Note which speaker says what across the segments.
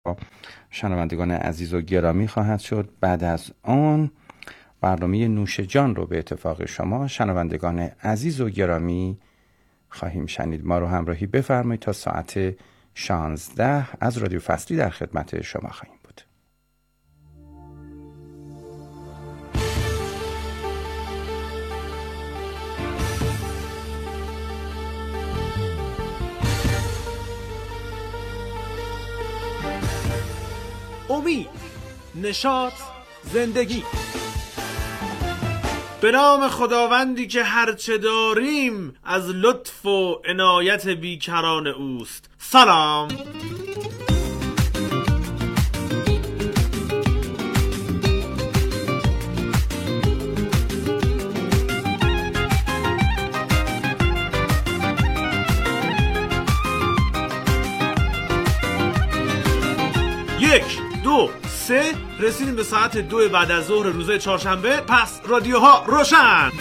Speaker 1: شنوندگان عزیز و گرامی خواهد شد. بعد از آن برنامه نوش جان رو به اتفاق شما شنوندگان عزیز و گرامی خواهیم شنید. ما رو همراهی بفرمایید تا ساعت 16 از رادیو فصلی در خدمت شما خواهیم بود.
Speaker 2: امید، نشاط، زندگی. به نام خداوندی که هرچه داریم از لطف و عنایت بیکران اوست. سلام. یک، دو، سه، رسیدیم به ساعت 2 بعد از ظهر روز چهارشنبه. پس رادیوها روشن.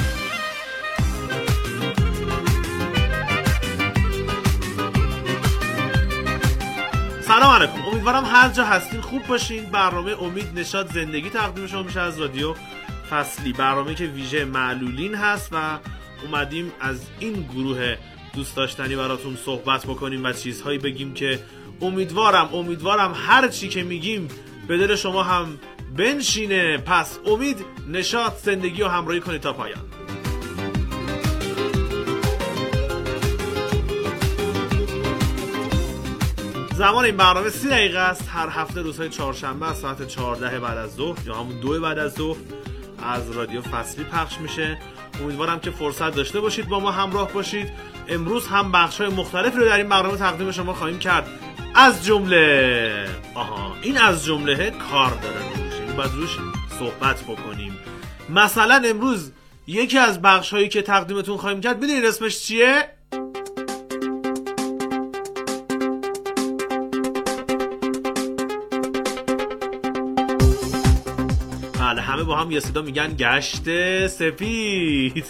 Speaker 2: سلام علیکم، امیدوارم هر جا هستین خوب باشین. برنامه امید نشاط زندگی تقدیم شما میشه از رادیو فصلی، برنامه که ویژه معلولین هست و اومدیم از این گروه دوست داشتنی براتون صحبت بکنیم و چیزهایی بگیم که امیدوارم هر چی که میگیم به دل شما هم بنشینه. پس امید نشاط زندگی رو همراهی کنید تا پایان. زمان این برنامه 30 دقیقه است. هر هفته روزهای چهارشنبه از ساعت 14 بعد از ظهر یا همون 2 بعد از ظهر از رادیو فصلی پخش میشه. امیدوارم که فرصت داشته باشید با ما همراه باشید. امروز هم بخش‌های مختلفی رو در این برنامه تقدیم شما خواهیم کرد. از جمله این از جمله کار داره روش، این باید روش صحبت بکنیم. مثلا امروز یکی از بخش‌هایی که تقدیمتون خواهیم کرد، میدونید اسمش چیه؟ بله، همه با هم یه صدا میگن گشت سپید.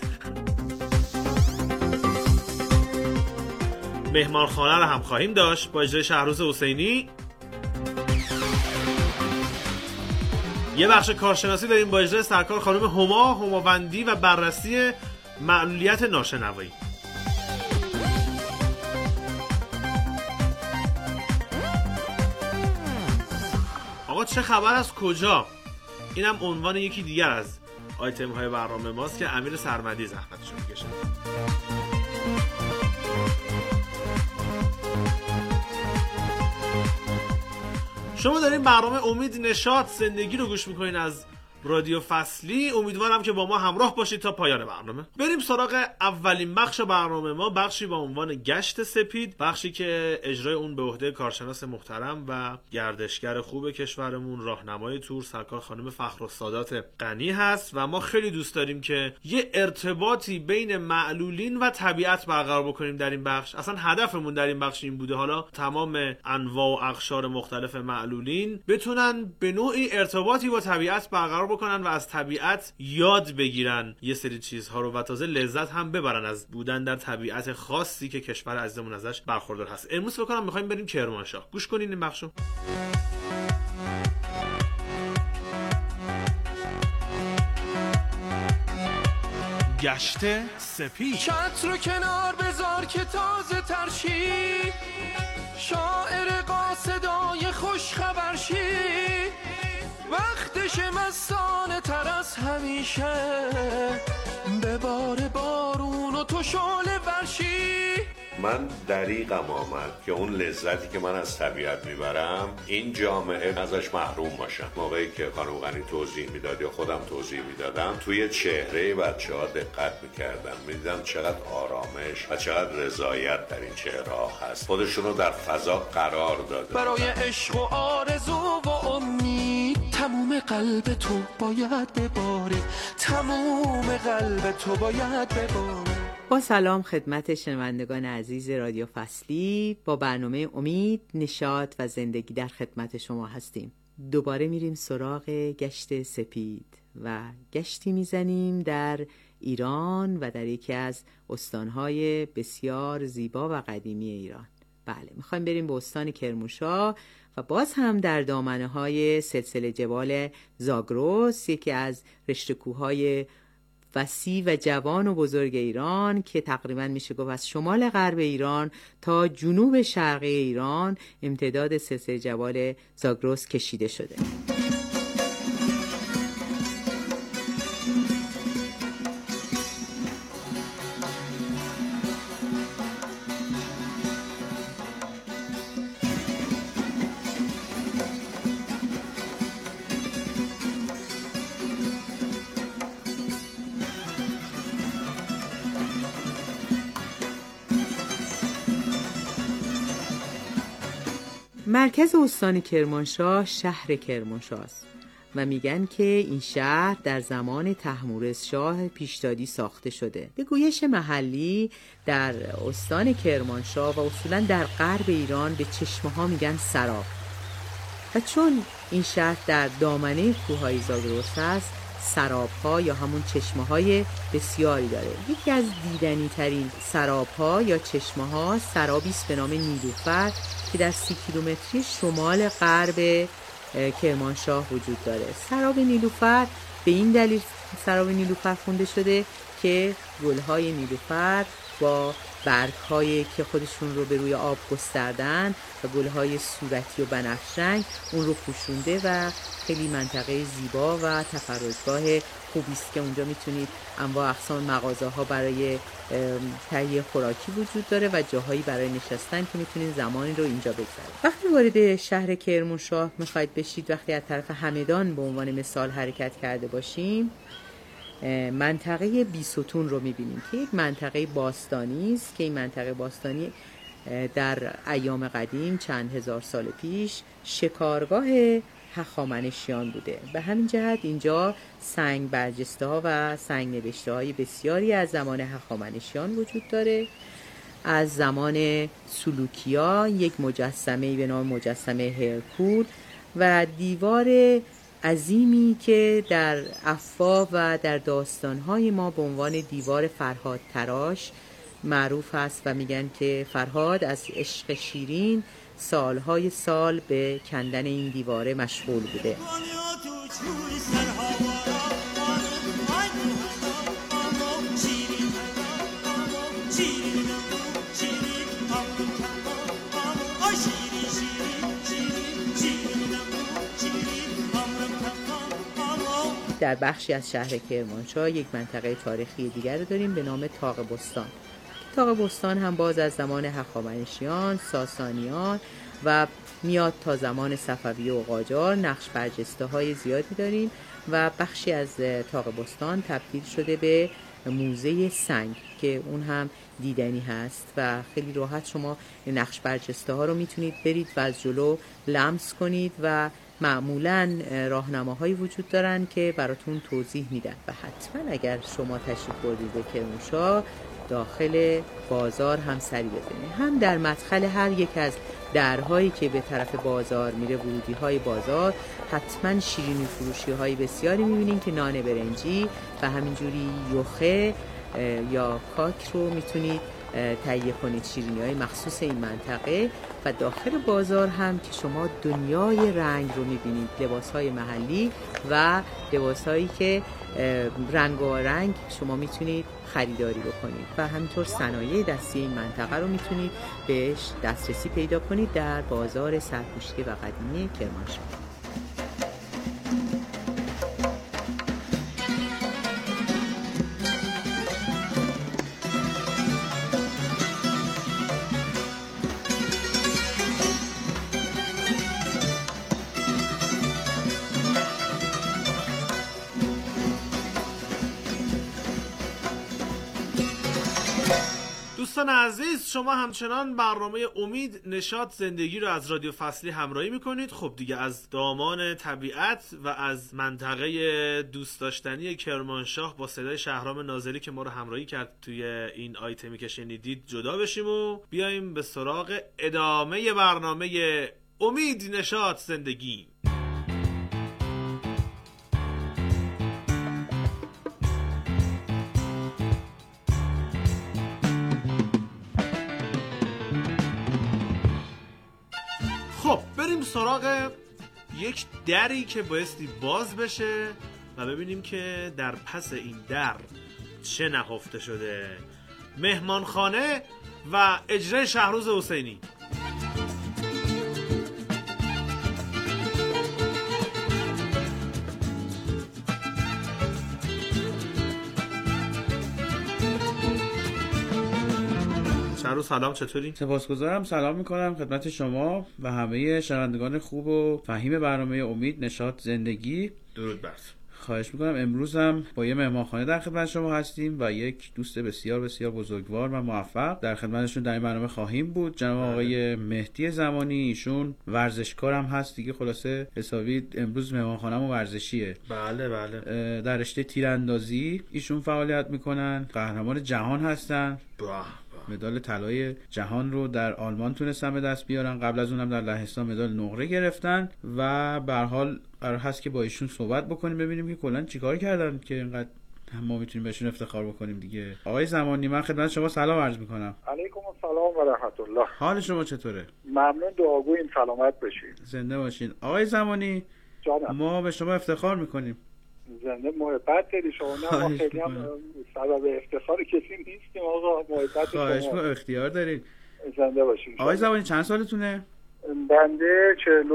Speaker 2: مهمانخانه رو هم خواهیم داشت با اجرای شهروز حسینی. یه بخش کارشناسی داریم با اجرای سرکار خانم هماوندی و بررسی معلولیت ناشنوایی. آقا چه خبر از کجا؟ اینم عنوان یکی دیگر از آیتم های برنامه ماست که امیر سرمدی زحمتشو میکشه. شما دارین برنامه امید نشاط زندگی رو گوش میکنین از رادیو فصلی. امیدوارم که با ما همراه باشید تا پایان برنامه. بریم سراغ اولین بخش برنامه ما، بخشی با عنوان گشت سپید، بخشی که اجرای اون به عهده کارشناس محترم و گردشگر خوب کشورمون، راهنمای تور، سرکار خانم فخرالسادات غنی هست و ما خیلی دوست داریم که یه ارتباطی بین معلولین و طبیعت برقرار بکنیم در این بخش. اصلا هدفمون در این بخش این بوده حالا تمام انواع و اقشار مختلف معلولین بتونن به نوعی ارتباطی با طبیعت برقرار بکنن و از طبیعت یاد بگیرن یه سری چیزها رو و تازه لذت هم ببرن از بودن در طبیعت خاصی که کشور عزیزمون ازش برخوردار هست. امروز فکر کنم می‌خوایم بریم کرمانشاه. گوش کنین این بخشو. گشت سپید.
Speaker 3: چتر رو کنار بذار که تازه ترشی، شاعر قاصدای خوش خبرشی، وقتش مستانه تر از همیشه، به بار بارون و تو شعله ورشی.
Speaker 4: من دریغم آمد که اون لذتی که من از طبیعت میبرم این جامعه ازش محروم باشن. موقعی که خانم غنی توضیح میداد یا خودم توضیح میدادم توی چهره بچه‌ها دقت میکردم، میدیدم چقدر آرامش و چقدر رضایت در این چهره‌ها هست. خودشونو در فضا قرار داده
Speaker 3: برای عشق و آرزو و امید تموم قلب تو باید بباره، تموم قلب تو باید بباره.
Speaker 5: با سلام خدمت شنوندگان عزیز رادیو فصلی، با برنامه امید نشاط و زندگی در خدمت شما هستیم. دوباره میریم سراغ گشت سپید و گشتی میزنیم در ایران و در یکی از استانهای بسیار زیبا و قدیمی ایران. بله، میخوایم بریم به استان کرمانشاه و باز هم در دامنه‌های سلسله جبال زاگرس، یکی از رشته کوه‌های وسیع و جوان و بزرگ ایران که تقریباً میشه گفت از شمال غرب ایران تا جنوب شرقی ایران امتداد سلسله جبال زاگرس کشیده شده. مرکز استان کرمانشاه شهر کرمانشاه است و میگن که این شهر در زمان تحمورزشاه پیشدادی ساخته شده. به گویش محلی در استان کرمانشاه و اصولا در غرب ایران به چشمه ها میگن سراب و چون این شهر در دامنه کوههای زاگرس است، سراب ها یا همون چشمه های بسیاری داره. یکی از دیدنی ترین سراب ها یا چشمه ها سرابی است به نام نیلوفر که در 30 کیلومتری شمال غرب کرمانشاه وجود داره. سراب نیلوفر به این دلیل سراب نیلوفر خونده شده که گل‌های نیلوفر با برگ‌هایی که خودشون رو به روی آب گستردن و گل‌های صورتی و بنفش رنگ اون رو پوشونده و خیلی منطقه زیبا و تفرجگاه خوبی است که اونجا میتونید انواع اقسام مغازه‌ها برای تهیه خوراکی وجود داره و جاهایی برای نشستن که میتونید زمانی رو اینجا بگذرونید. وقتی وارد شهر کرمانشاه میخواید بشید، وقتی از طرف همدان به عنوان مثال حرکت کرده باشیم، منطقه بیستون رو میبینیم که یک منطقه باستانی است که این منطقه باستانی در ایام قدیم چند هزار سال پیش شکارگاه هخامنشیان بوده. به همین جهت اینجا سنگ برجسته ها و سنگ نوشته های بسیاری از زمان هخامنشیان وجود داره. از زمان سلوکیا یک مجسمه به نام مجسمه هرکول و دیوار عظیمی که در افواه و در داستانهای ما به عنوان دیوار فرهاد تراش معروف است و میگن که فرهاد از عشق شیرین سالهای سال به کندن این دیواره مشغول بوده. در بخشی از شهر کرمانشاه یک منطقه تاریخی دیگر داریم به نام طاق بستان. طاق بستان هم باز از زمان هخامنشیان، ساسانیان و میاد تا زمان صفوی و قاجار. نقش برجسته های زیادی داریم و بخشی از طاق بستان تبدیل شده به موزه سنگ که اون هم دیدنی هست و خیلی راحت شما نقش برجسته ها رو میتونید برید و از جلو لمس کنید و معمولاً راهنماهایی وجود دارن که براتون توضیح میدن و حتما اگر شما تشریف بردید به کرمانشاه داخل بازار هم سری بزنید. هم در مدخل هر یک از درهایی که به طرف بازار میره، ورودی های بازار، حتما شیرینی فروشی های بسیاری میبینین که نان برنجی و همینجوری یخه یا کاک رو میتونید تهیه کنید، شیرینی های مخصوص این منطقه. و داخل بازار هم که شما دنیای رنگ رو میبینید، لباس های محلی و لباس هایی که رنگ و رنگ شما میتونید خریداری بکنید و همینطور صنایع دستی این منطقه رو میتونید بهش دسترسی پیدا کنید در بازار سرپوشیده و قدیمی کرمانشاه.
Speaker 2: دوستان عزیز، شما همچنان برنامه امید نشاط زندگی رو از رادیو فصلی همراهی میکنید. خب دیگه از دامان طبیعت و از منطقه دوست داشتنی کرمانشاه با صدای شهرام ناظری که ما رو همراهی کرد توی این آیتمی که شنیدید جدا بشیم و بیایم به سراغ ادامه برنامه امید نشاط زندگی. بریم سراغ یک دری که بایستی باز بشه و ببینیم که در پس این در چه نهفته شده. مهمانخانه و اجرای شهروز حسینی. شهروز سلام، چطوری؟
Speaker 1: سپاسگزارم. سلام میکنم خدمت شما و همه شنوندگان خوب و فهیم برنامه امید نشاط زندگی.
Speaker 2: درود بر.
Speaker 1: خواهش میکنم. امروز هم با یه مهمانخانه در خدمت شما هستیم و یک دوست بسیار بسیار بزرگوار و موفق در خدمتشون در این برنامه خواهیم بود. جناب آقای مهدی زمانی، ایشون ورزشکار هم هست دیگه، خلاصه حسابی امروز مهمانخانه‌مون ورزشیه.
Speaker 2: بله بله.
Speaker 1: در رشته تیراندازی ایشون فعالیت میکنن، قهرمان جهان هستن. مدال طلای جهان رو در آلمان تونستن به دست بیارن، قبل از اونم در لهستان مدال نقره گرفتن و به هر حال قرار هست که با ایشون صحبت بکنیم ببینیم که کلا چیکار کردن که اینقدر ما میتونیم بهشون افتخار بکنیم دیگه. آقای زمانی، من خدمت شما سلام عرض میکنم.
Speaker 6: علیکم السلام و رحمت الله.
Speaker 1: حال شما چطوره؟
Speaker 6: ممنون، دعاگوییم، سلامت باشین.
Speaker 1: زنده باشین. آقای زمانی
Speaker 6: جانم،
Speaker 1: ما به شما افتخار میکنیم.
Speaker 6: زنده محبت داری شما. نه ما خیلی هم سبب افتخار کسی نیستیم آقا، محبت شما.
Speaker 1: اختیار دارید.
Speaker 6: زنده باشین.
Speaker 1: آقای زمانی چند سالتونه؟
Speaker 6: بنده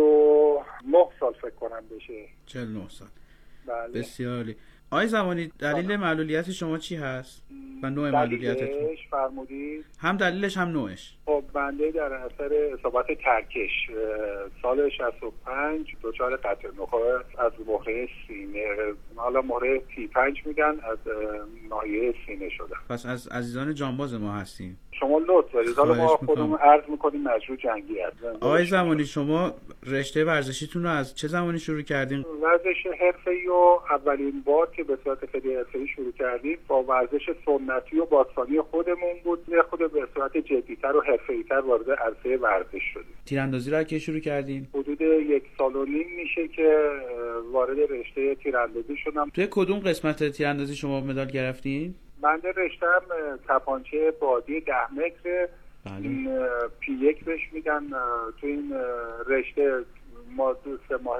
Speaker 6: 49 سال فکر کنم بشه.
Speaker 1: 49 سال.
Speaker 6: بله.
Speaker 1: بسیار عالی. آقای زمانی دلیل معلولیت شما چی هست؟ و نوع معلولیتتون؟
Speaker 6: دلیلش فرمودید؟
Speaker 1: هم دلیلش هم نوعش.
Speaker 6: خب بنده در اثر اصابت ترکش سال 65 دچار قطع نخاع از مهره سینه، حالا مهره T5 میگن، از ناحیه سینه شدم.
Speaker 1: پس از عزیزان جانباز ما هستیم.
Speaker 6: شما لطف دارید. حالا ما خودمون عرض میکنیم مجروح جنگی هستیم.
Speaker 1: آقای زمانی شما رشته ورزشیتون رو از چه زمانی شروع کردین؟
Speaker 6: ورزش حرفه‌ای و اولین بار که به صورت خیلی حرفه‌ای شروع کردیم با ورزش سنتی و باستانی خودمون بود، خود به صورت جدی‌تر و حرفه‌ای‌تر وارد عرصه ورزش شدیم.
Speaker 1: تیراندازی رو کی شروع کردین؟
Speaker 6: حدود 1 سال و نیم میشه که وارد رشته تیراندازی شدم.
Speaker 1: توی کدوم قسمت تیراندازی شما مدال گرفتین؟
Speaker 6: من رشته‌ام تپانچه بادی 10 متر، این P1 بهش میگن. تو این رشته ما دو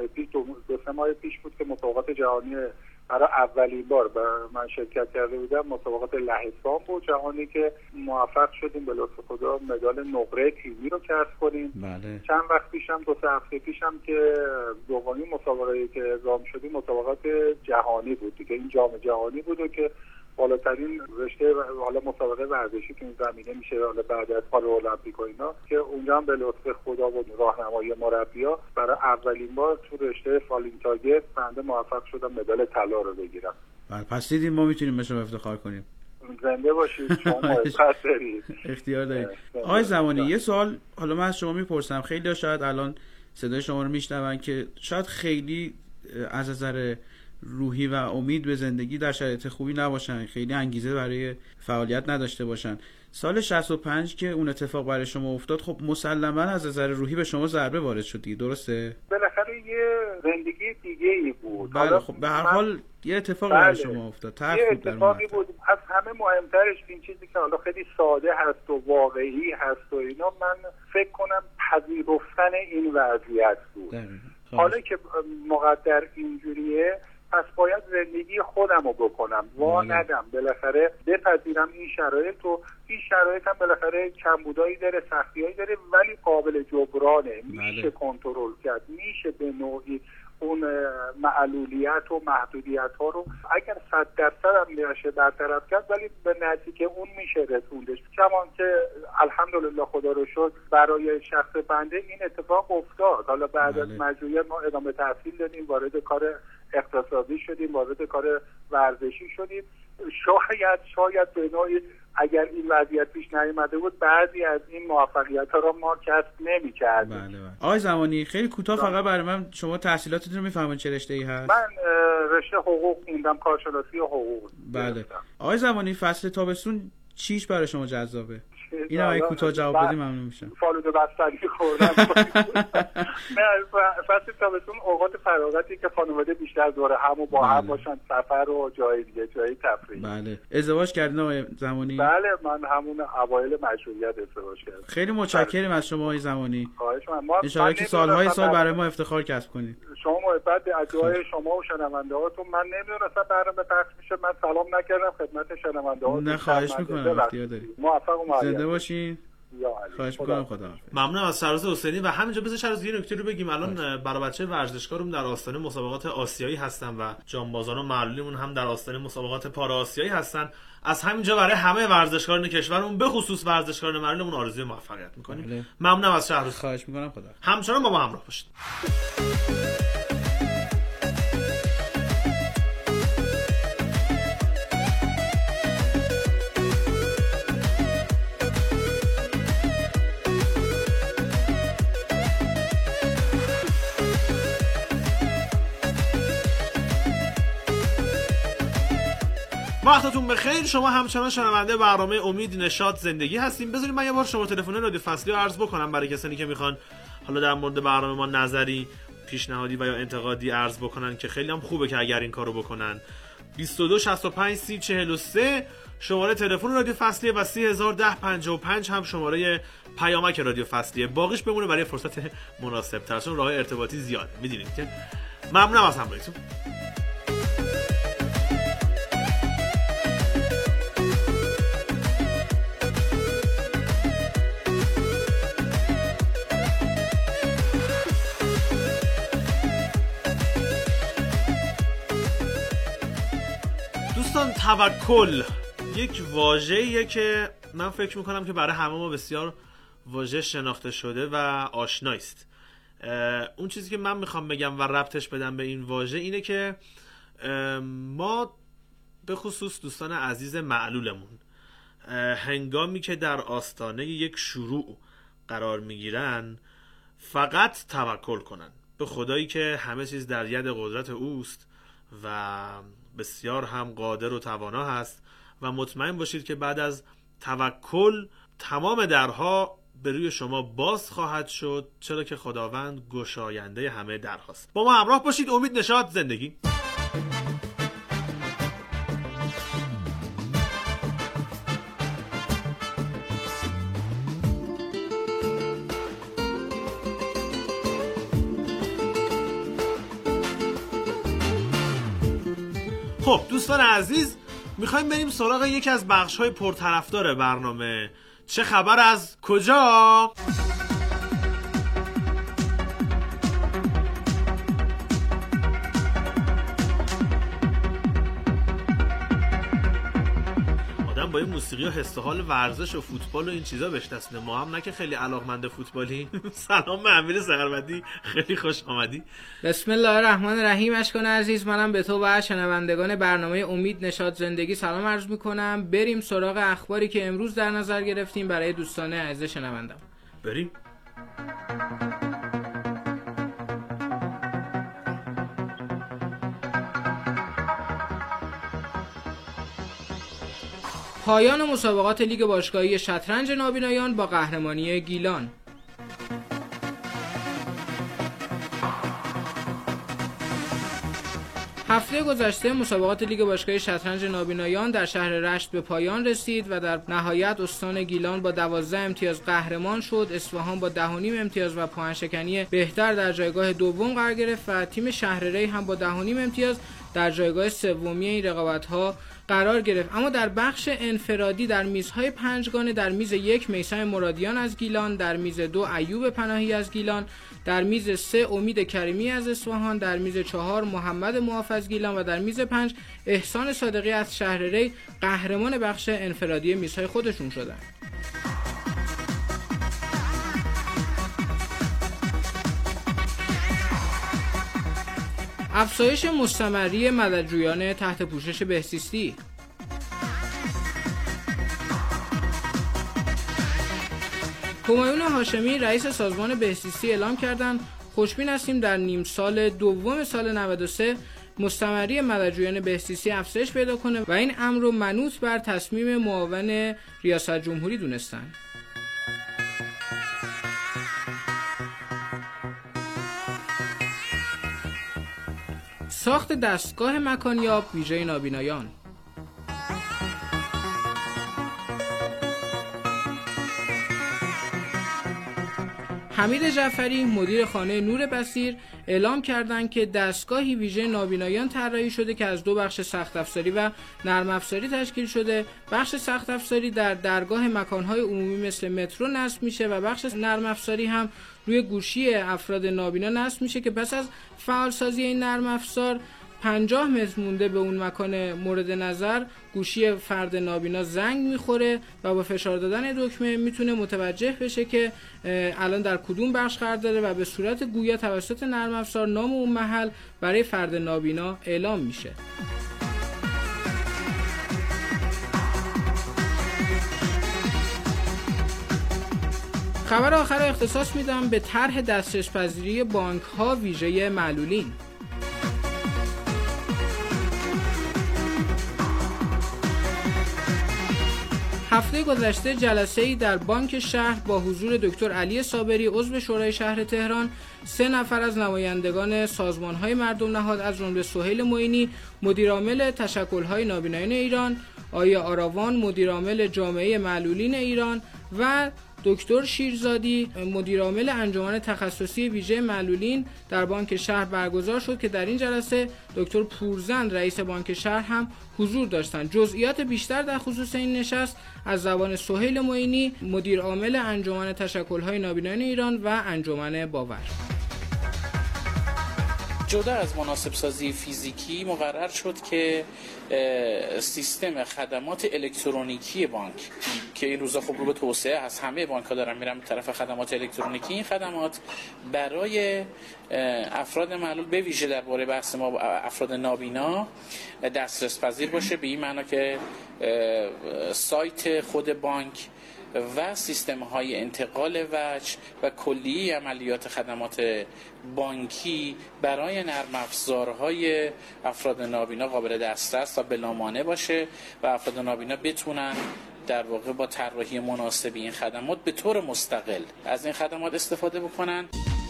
Speaker 6: سه ماه پیش بود که مسابقات جهانی برای اولین بار من شرکت کرده بودم. مسابقات لهستان بود جهانی که موفق شدیم به لطف خدا مدال نقره تیمی رو کسب کنیم.
Speaker 1: بله.
Speaker 6: چند وقت پیشم 2-3 هفته پیشم که دومین مسابقه‌ای که اعزام شدیم مسابقات جهانی بود دیگه. این جام جهانی بود و که بالاترین رشته حالا مسابقه ورزشی تو این زمینه میشه، حالا بعد از پارو المپیک و اینا، که اونجا هم به لطف خدا و راهنمایی مربی‌ها برای اولین بار تو رشته فالینگ تارگت بنده موفق شدم مدال طلا رو بگیرم.
Speaker 1: بله، پس دیدیم ما میتونیم به شما افتخار کنیم.
Speaker 6: زنده باشید. شما محبت دارید.
Speaker 1: اختیار دارید. آقای زمانی یه سوال حالا من از شما میپرسم. خیلی شاید الان صدای شما رو میشنون که شاید خیلی از نظر روحی و امید به زندگی در شرایط خوبی نباشن، خیلی انگیزه برای فعالیت نداشته باشن. سال 65 که اون اتفاق برای شما افتاد، خب مسلما از نظر روحی به شما ضربه وارد شد دیگه، درسته؟
Speaker 6: بالاخره یه زندگی دیگه ای بود.
Speaker 1: بله، خب به هر حال یه اتفاق برای شما افتاد.
Speaker 6: یه اتفاقی بود. از همه مهمترش این چیزی که حالا خیلی ساده هست و واقعی هست و اینا، من فکر کنم پذیرفتن این وضعیت بود. حالا که مقدر اینجوریه، پس باید زندگی خودم رو بکنم، ندم، بالاخره بپذیرم این شرایط و این شرایط هم بالاخره کمبودایی داره، سختیایی داره، ولی قابل جبرانه. میشه کنترل کرد، میشه به نوعی اون معلولیت و محدودیت ها رو اگر 100% هم نشه برطرف کرد، ولی به نتیجه اون میشه رسوندش. کمان که الحمدلله خدا رو شکر برای شخص بنده این اتفاق افتاد. حالا بعد از مجروحیت ما ادامه تحصیل دادیم، وارد کار اقتصادی شدیم، وارد کار ورزشی شدیم. شاید به نوعی اگر این وضعیت پیش نیامده بود بعضی از این موفقیت‌ها رو ما کسب نمی‌کردیم.
Speaker 1: بله. آقای زمانی خیلی کوتاه فقط برای من شما تحصیلاتتون رو میفهمون چه رشته‌ای هست؟
Speaker 6: من رشته حقوق خوندم، کارشناسی و حقوق.
Speaker 1: بله. آقای زمانی فصل تابستون چیش برای شما جذابه؟
Speaker 7: اینا اگه کوتاه جواب بدی ممنون میشم.
Speaker 6: فالوده بستنی خوردم. نه فصل تابستون اوقات فراغتی که خانواده بیشتر دوره هم و با هم باشن، سفر و جای دیگه، جای تفریح.
Speaker 7: بله. ازدواج کردین آقای زمانی؟
Speaker 6: بله من همون اوایل مشروطیت ازدواج کردم.
Speaker 7: خیلی متشکرم از شما آقای زمانی.
Speaker 6: خواهش می‌کنم.
Speaker 7: ان شاءالله که سالهای سال بعد ما افتخار کسب کنید.
Speaker 6: شما محبت از دعای شما و شنونده‌هاتون. من نمی‌دونستم برنامه پخش میشه، من سلام نکردم خدمت شنونده‌هاتون.
Speaker 7: نه خواهش می‌کنم، اختیار دارید.
Speaker 6: موفق و معید
Speaker 7: زنده باشین. خواهش می‌کنم. خدا حافظ.
Speaker 2: ممنونم از شهرزاد حسینی. و همینجا بذار شهرزاد یه نکته رو بگیم. الان برای بچه ورزشکارم در آستانه مسابقات آسیایی هستن و جانبازان و معلولیمون هم در آستانه مسابقات پارا آسیایی هستن. از همینجا برای همه ورزشکاران کشورمون به خصوص ورزشکاران معلولیمون آرزوی موفقیت می‌کنیم. ممنونم از شهرزاد.
Speaker 7: خواهش می‌کنم. خدا.
Speaker 2: همچنان با ما همراه باشید. وقتتون بخیر. شما همچنان شنونده برنامه امید نشاط زندگی هستیم. بذارید من یه بار شما تلفن رادیو فصلی رو عرض بکنم برای کسانی که میخوان حالا در مورد برنامه ما نظری، پیشنهادی و یا انتقادی عرض بکنن که خیلی هم خوبه که اگر این کارو بکنن. 22 65 30 43 شماره تلفن رادیو فصلی و 3010 55 هم شماره پیامک رادیو فصلیه. باقیش بمونه برای فرصت مناسب تر، چون راه ارتباطی زیاده میدونید که. ممنونم از همراهیتون. دوستان توکل یک واژه‌ایه که من فکر میکنم که برای همه ما بسیار واژه شناخته شده و آشنایی است. اون چیزی که من میخوام بگم و ربطش بدم به این واژه اینه که ما به خصوص دوستان عزیز معلولمون هنگامی که در آستانه یک شروع قرار میگیرن فقط توکل کنن به خدایی که همه چیز در ید قدرت اوست و بسیار هم قادر و توانا هست و مطمئن باشید که بعد از توکل تمام درها به روی شما باز خواهد شد، چرا که خداوند گشاینده همه درهاست. با ما همراه باشید. امید نشاط زندگی. خب دوستان عزیز، میخوایم بریم سراغ یکی از بخش‌های پرطرفدار برنامه. چه خبر از کجا؟ با این موسیقی و حس و حال ورزش و فوتبال و این چیزا بشناسونه. ما هم نه که خیلی علاقمند فوتبالی. سلام به امیر سهروردی، خیلی خوش آمدی.
Speaker 8: بسم الله الرحمن الرحیم. اشکان عزیز، منم به تو و شنوندگان برنامه امید نشاط زندگی سلام عرض میکنم. بریم سراغ اخباری که امروز در نظر گرفتیم برای دوستان عزیز شنوندم.
Speaker 2: بریم.
Speaker 8: پایان مسابقات لیگ باشگاهی شطرنج نابینایان با قهرمانی گیلان. هفته گذشته مسابقات لیگ باشگاهی شطرنج نابینایان در شهر رشت به پایان رسید و در نهایت استان گیلان با 12 امتیاز قهرمان شد. اصفهان با 10.5 امتیاز و پاهنشکنی بهتر در جایگاه دوم قرار گرفت و تیم شهر ری هم با 10.5 امتیاز در جایگاه سومی این رقابت‌ها قرار گرفت. اما در بخش انفرادی در میزهای پنجگانه، در میز 1 میثم مرادیان از گیلان، در میز 2 ایوب پناهی از گیلان، در میز 3 امید کریمی از اصفهان، در میز 4 محمد معاف از گیلان و در میز 5 احسان صادقی از شهر ری قهرمان بخش انفرادی میزهای خودشون شدند. افزایش مستمری مددجویان تحت پوشش بهزیستی. همایون هاشمی رئیس سازمان بهزیستی اعلام کردند خوشبین هستیم در نیم سال دوم سال 93 مستمری مددجویان بهزیستی افزایش پیدا کنه و این امر رو منوط بر تصمیم معاون ریاست جمهوری دونستن. ساخت دستگاه مکانیاب ویژه نابینایان. حمید جعفری مدیر خانه نور بصیر اعلام کردند که دستگاهی ویژه نابینایان طراحی شده که از 2 بخش سخت افزاری و نرم افزاری تشکیل شده. بخش سخت افزاری در درگاه مکانهای عمومی مثل مترو نصب میشه و بخش نرم افزاری هم روی گوشی افراد نابینا نصب میشه که پس از فعالسازی این نرم افزار 50 متر مونده به اون مکان مورد نظر گوشی فرد نابینا زنگ میخوره و با فشار دادن دکمه میتونه متوجه بشه که الان در کدوم بخش قرار داره و به صورت گویا توسط نرم افزار نام اون محل برای فرد نابینا اعلام میشه. خبر آخر اختصاص میدم به طرح دسترس‌پذیری بانک‌ها ویژه معلولین. هفته گذشته جلسه‌ای در بانک شهر با حضور دکتر علی صابری عضو شورای شهر تهران، 3 نفر از نمایندگان سازمان‌های مردم نهاد از جمله سهیل معینی مدیرعامل تشکل‌های نابینایان ایران، آیا آراوان مدیرعامل جامعه معلولین ایران و دکتر شیرزادی مدیرعامل انجمن تخصصی ویژه معلولین در بانک شهر برگزار شد که در این جلسه دکتر پورزند رئیس بانک شهر هم حضور داشتند. جزئیات بیشتر در خصوص این نشست از زبان سهیل معینی مدیرعامل انجمن تشکل‌های نابینایان ایران و انجمن باور.
Speaker 9: جدا از مناسب سازی فیزیکی مقرر شد که سیستم خدمات الکترونیکی بانک که این روزا خب رو به توسعه هست، همه بانک‌ها دارن میرن به طرف خدمات الکترونیکی، این خدمات برای افراد معلول به ویژه درباره بحث ما افراد نابینا دسترس پذیر باشه، به این معنا که سایت خود بانک و سیستم‌های انتقال وجه و کلیه عملیات خدمات بانکی برای نرم افزارهای افراد نابینا قابل دسترس و بلامانع باشه و افراد نابینا بتونن در واقع با طراحی مناسب این خدمات به طور مستقل از این خدمات استفاده بکنن.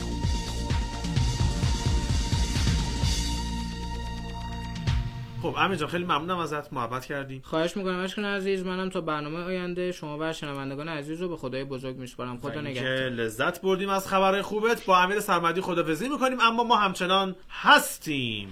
Speaker 2: خب امین جان خیلی ممنونم ازت، محبت کردیم.
Speaker 8: خواهش می‌کنم اشکان عزیز، منم تا برنامه آینده شما و شنوندگان عزیز رو به خدای بزرگ میسپارم. خدا نگهدار.
Speaker 2: لذت بردیم از خبرهای خوبت. با امیر سرمدی خداحافظی می‌کنیم، اما ما همچنان هستیم.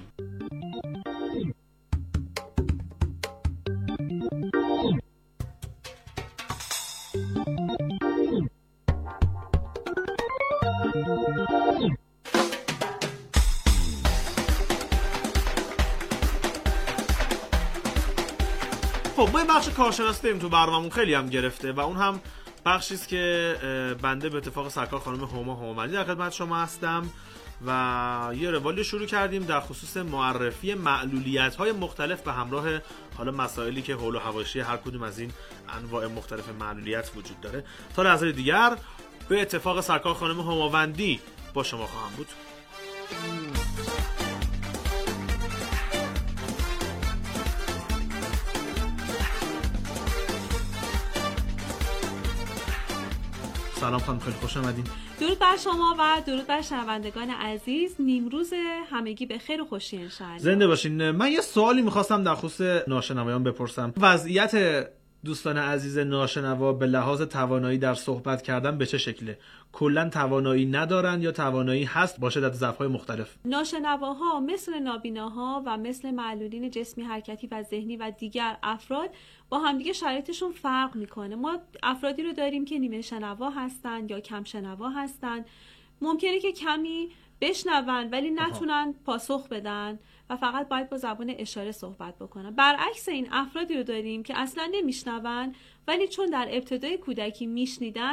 Speaker 2: خب ما این بخش کارشناسی داریم تو برنامه‌مون، خیلی هم گرفته و اون هم بخشی است که بنده به اتفاق سرکار خانم هما همامدی در خدمت شما هستم و یه روالی شروع کردیم در خصوص معرفی معلولیت‌های مختلف به همراه حالا مسائلی که حول و حواشی هر کدوم از این انواع مختلف معلولیت وجود داره. تا لحظه دیگر به اتفاق سرکار خانم هماوندی با شما خواهم بود. سلام خانم، خیلی خوش آمدین.
Speaker 10: درود بر شما و درود بر شنوندگان عزیز. نیمروز همگی به خیر و خوشی انشاءالله.
Speaker 2: زنده باشین. من یه سوالی می‌خواستم در خصوص ناشنوایان بپرسم. وضعیت دوستان عزیز ناشنوا به لحاظ توانایی در صحبت کردن به چه شکله؟ کلا توانایی ندارن یا توانایی هست با شدت ضعف‌های مختلف؟
Speaker 10: ناشنواها مثل نابیناها و مثل معلولین جسمی، حرکتی و ذهنی و دیگر افراد با همدیگه شرایطشون فرق میکنه. ما افرادی رو داریم که نیمه شنوا هستن یا کم شنوا هستن. ممکنه که کمی بشنون ولی نتونن پاسخ بدن و فقط باید با زبان اشاره صحبت بکنن. برعکس این افرادی رو داریم که اصلا نمیشنون ولی چون در ابتدای کودکی میشنیدن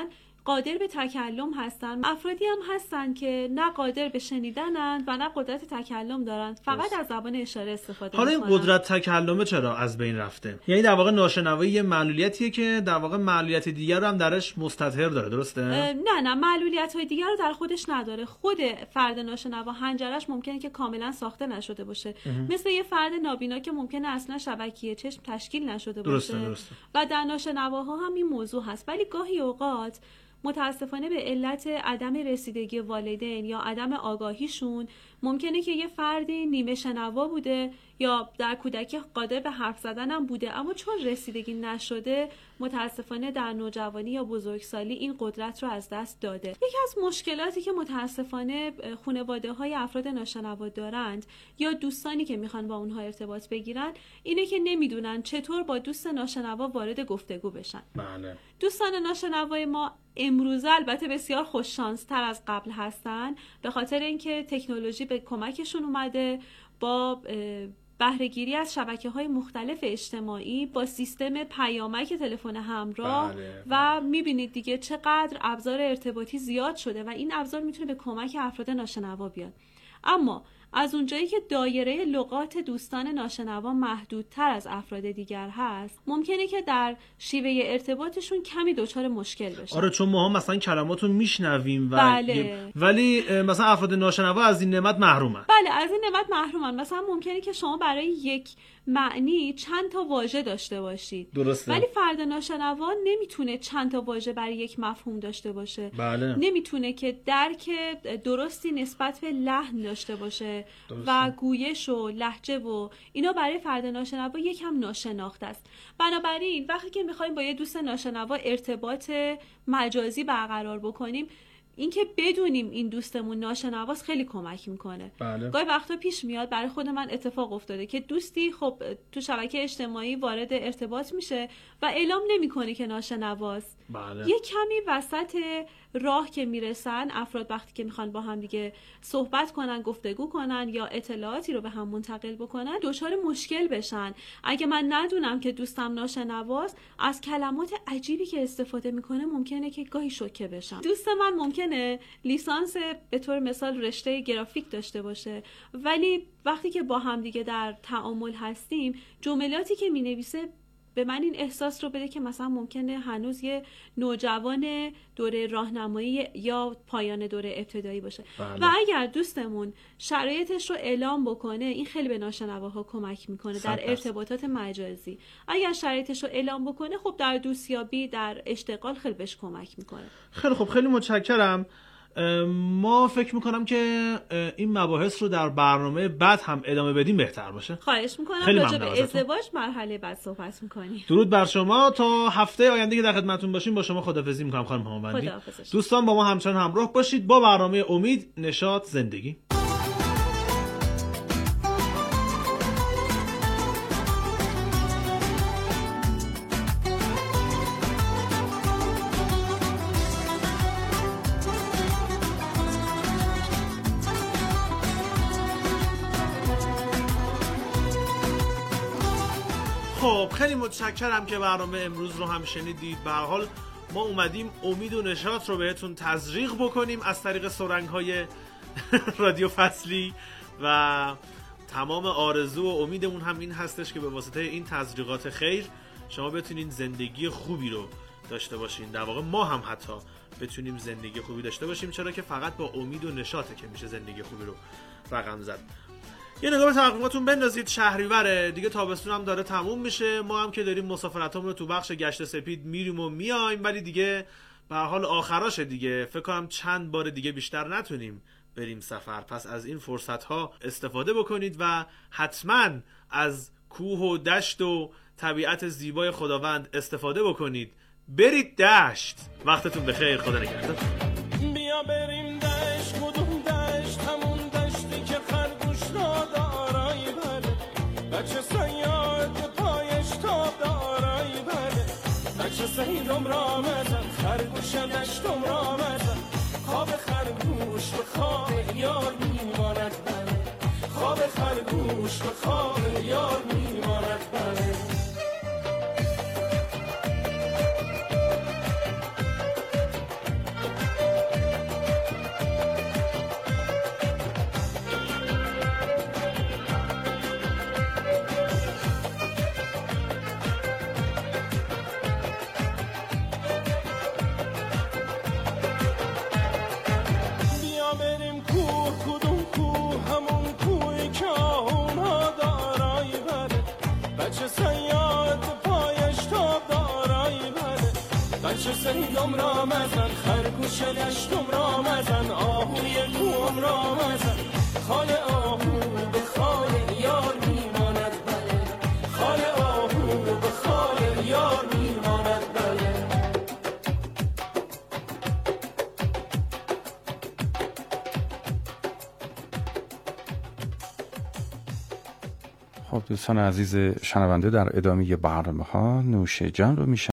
Speaker 10: قادر به تکلم هستن، افرادی هم هستن که نه قادر به شنیدنن و نه قدرت تکلم دارن، فقط از زبان اشاره استفاده
Speaker 2: حالا
Speaker 10: میکنن.
Speaker 2: این قدرت تکلمه چرا از بین رفته؟ یعنی در واقع ناشنوایی یه معلولیتیه که در واقع معلولیت دیگر رو هم درش مستظهر داره، درسته؟
Speaker 10: نه معلولیت‌های دیگر رو در خودش نداره. خود فرد ناشنوا حنجرش ممکنه که کاملا ساخته نشده باشه، مثل یه فرد نابینا که ممکنه اصلا شبکیه چشم تشکیل نشده باشه.
Speaker 2: درسته.
Speaker 10: و در ناشنواها هم این موضوع هست، ولی گاهی اوقات متاسفانه به علت عدم رسیدگی والدین یا عدم آگاهیشون ممکنه که یه فردی نیمه شنوا بوده یا در کودکی قادر به حرف زدن هم بوده، اما چون رسیدگی نشده متاسفانه در نوجوانی یا بزرگسالی این قدرت رو از دست داده. یکی از مشکلاتی که متاسفانه خانواده‌های افراد ناشنوا دارند یا دوستانی که میخوان با اونها ارتباط بگیرن اینه که نمیدونن چطور با دوست ناشنوا وارد گفتگو بشن.
Speaker 2: بله. دوستان
Speaker 10: ناشنوای ما امروزه البته بسیار خوش شانس تر از قبل هستن، به خاطر اینکه تکنولوژی به کمکشون اومده. با بهره‌گیری از شبکه‌های مختلف اجتماعی، با سیستم پیامک تلفن همراه و می‌بینید دیگه چقدر ابزار ارتباطی زیاد شده و این ابزار میتونه به کمک افراد ناشنوا بیاد. اما از اونجایی که دایره لغات دوستان ناشنوا محدودتر از افراد دیگر هست، ممکنه که در شیوه ارتباطشون کمی دچار مشکل بشن.
Speaker 2: آره، چون ما هم مثلا کلماتو میشنویم و
Speaker 10: بله.
Speaker 2: ولی مثلا افراد ناشنوا از این نعمت محرومن.
Speaker 10: بله، از این نعمت محرومن. مثلا ممکنه که شما برای یک معنی چند تا واژه داشته باشید.
Speaker 2: درسته.
Speaker 10: ولی فرد ناشنوا نمیتونه چند تا واژه برای یک مفهوم داشته باشه.
Speaker 2: بله.
Speaker 10: نمیتونه که درک درستی نسبت به لحن داشته باشه. درسته. و گویش و لهجه و اینا برای فرد ناشنوا یکم ناشناخته است. بنابراین وقتی که میخوایم با یه دوست ناشنوا ارتباط مجازی برقرار بکنیم، اینکه بدونیم این دوستمون ناشنواست خیلی کمک میکنه.
Speaker 2: بله.
Speaker 10: گاهی وقتا پیش میاد، برای خود من اتفاق افتاده که دوستی خب تو شبکه اجتماعی وارد ارتباط میشه و اعلام نمیکنه که ناشنواست.
Speaker 2: بله.
Speaker 10: یه کمی وسط راه که میرسن افراد وقتی که میخوان با هم دیگه صحبت کنن، گفتگو کنن یا اطلاعاتی رو به هم منتقل بکنن، دچار مشکل بشن. اگه من ندونم که دوستم ناشنواست، از کلمات عجیبی که استفاده میکنه ممکنه که گاهی شوکه بشم. دوست من ممکنه لیسانس به طور مثال رشته گرافیک داشته باشه، ولی وقتی که با هم دیگه در تعامل هستیم، جملاتی که مینویسه به من این احساس رو بده که مثلا ممکنه هنوز یه نوجوان دوره راهنمایی یا پایان دوره ابتدایی باشه.
Speaker 2: بله.
Speaker 10: و اگر دوستمون شرایطش رو اعلام بکنه، این خیلی به ناشنواها کمک میکنه در ارتباطات مجازی. اگر شرایطش رو اعلام بکنه، خب در دوستیابی، در اشتغال خیلی بهش کمک میکنه.
Speaker 2: خیلی خب، خیلی متشکرم. ما فکر میکنم که این مباحث رو در برنامه بعد هم ادامه بدیم بهتر باشه.
Speaker 10: خواهش میکنم. راجع به ازدواج مرحله بعد صحبت میکنیم.
Speaker 2: درود بر شما. تا هفته آینده که در خدمتتون باشیم با شما خداحافظی میکنم خانم هماوندی. دوستان با ما همچنان همراه باشید با برنامه امید، نشاط، زندگی. خب خیلی متشکرم که برنامه امروز رو هم شنیدید. به هر حال ما اومدیم امید و نشاط رو بهتون تزریق بکنیم از طریق سرنگ‌های رادیو فصلی و تمام آرزو و امیدمون هم این هستش که به واسطه این تزریقات خیر شما بتونین زندگی خوبی رو داشته باشین. در واقع ما هم حتی بتونیم زندگی خوبی داشته باشیم، چرا که فقط با امید و نشاطه که میشه زندگی خوبی رو رقم زد. یه نگاه به تقویماتون بندازید، شهریوره دیگه، تابستون هم داره تموم میشه. ما هم که داریم مسافرتامون رو تو بخش گشت سپید میریم و میایم، ولی دیگه به هر حال آخراشه دیگه. فکر کنم چند بار دیگه بیشتر نتونیم بریم سفر. پس از این فرصت ها استفاده بکنید و حتما از کوه و دشت و طبیعت زیبای خداوند استفاده بکنید. برید دشت. وقتتون بخیر. خدا نگهدار.
Speaker 3: بیا بریم دشت. کدوم دشت؟ همون دشتی که خرگوش دارایی بره، بچه سیاد پایش تاب دارایی بره، بچه سیدم را مزن خرگوش دشتم را مزن، خواب خرگوش به خواب یار میماند بره، خواب خرگوش به خواب یار میماند بره. دشتم را مزن، خرگوش دشتم را مزن، آهوی کوم را مزن. خال آهو به خال یار میماند بله، خال آهو به خال یار میماند بله.
Speaker 1: خب دوستان عزیز شنونده، در ادامه برنامه ها نوش جان رو